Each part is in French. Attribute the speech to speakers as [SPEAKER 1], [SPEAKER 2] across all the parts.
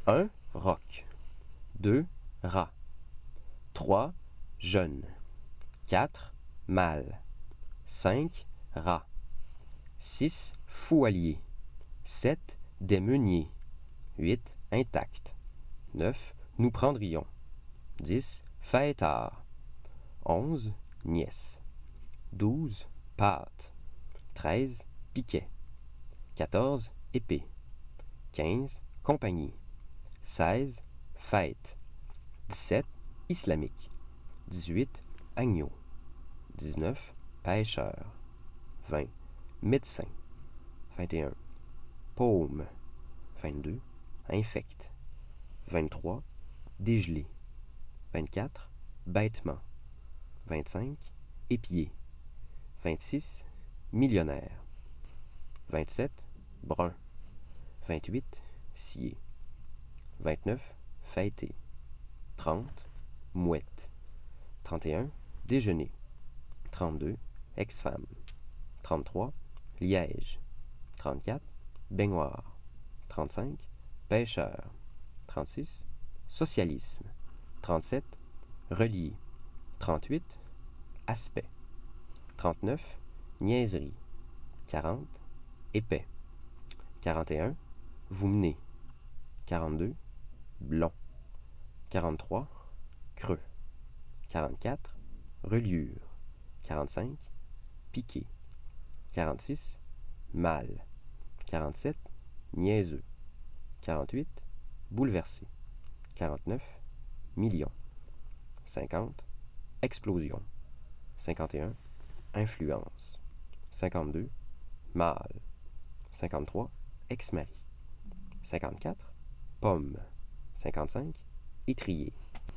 [SPEAKER 1] 1. Roc. 2. Rat. 3. Jeune. 4. Mâle. 5. Rat. 6. Foualier. 7. Des meuniers. 8. Intact. 9. Nous prendrions. 10. Fêtard. 11. Nièce. 12. Pâte. 13. Piquet. 14. Épée. 15. Compagnie. 16. Fête. 17. Islamique. 18. Agneau. 19. Pêcheur. 20. Médecin. 21. Paume. 22. Infect. 23. Dégelé. 24. Bêtement. 25. Épier. 26. Millionnaire. 27. Brun. 28. Scié. 29. Fêté. 30. Mouette. 31. Déjeuner. 32. Ex-femme. 33. Liège. 34. Baignoire. 35. Pêcheur. 36. Socialisme. 37. Relié. 38. Aspect. 39. Niaiserie. 40. Épais. 41. Vous menez. 42. Blond. 43. Creux. 44. Reliure. 45. Piqué. 46. Mâle. 47. Niaiseux. 48. Bouleversé. 49. Million. 50. Explosion. 51. Influence. 52. Mâle. 53. Ex-mari. 54. Pomme. 55. Étrier.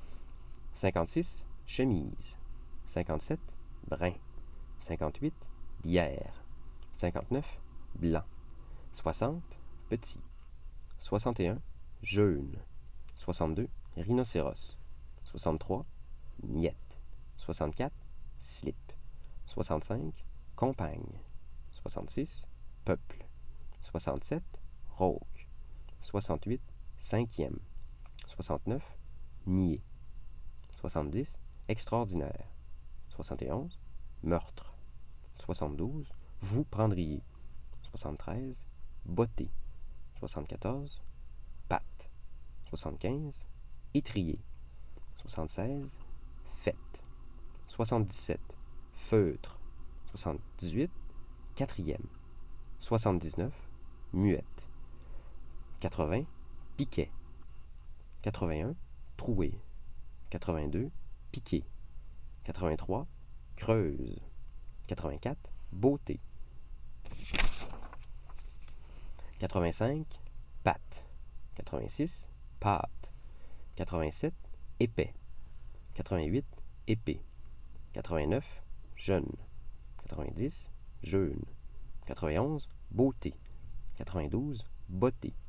[SPEAKER 1] 56. Chemise. 57. Brun. 58. Bière. 59. Blanc. 60. Petit. 61. Jeune. 62. Rhinocéros. 63. Miette. 64. Slip. 65. Compagne. 66. Peuple. 67. Rauque. 68. Cinquième. 69. Nier. 70. Extraordinaire. 71. Meurtre. 72. Vous prendriez. 73. Beauté. 74. Pâte. 75. Étrier. 76. Fête. 77. Feutre. 78. Quatrième. 79. Muette. 80. Piquet. 81. Troué. 82. Piqué. 83. Creuse. 84. Beauté. 85. Pâte. 86. Pâte. 87. Épais. 88. Épée. 89. Jeune. 90. Jeune. 91. Beauté. 92. Beauté.